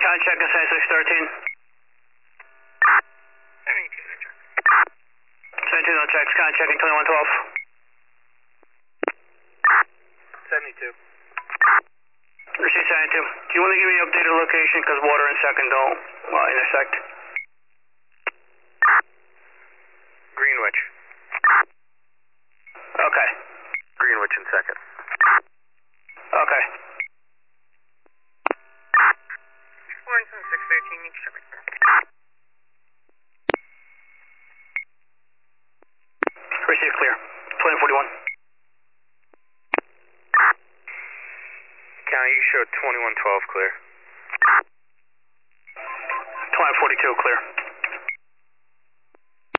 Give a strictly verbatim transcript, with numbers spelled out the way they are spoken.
Con check in seventy-six thirteen. seventy-two no checks. Con check in twenty-one twelve. seventy-two. Receive seventy-two. Do you want to give me an updated location because water and second don't well, intersect? Greenwich. Okay. Greenwich in second. Okay. four and six thirteen, you can Receive clear. twenty forty-one. County, you showed twenty-one twelve clear. twenty forty-two clear.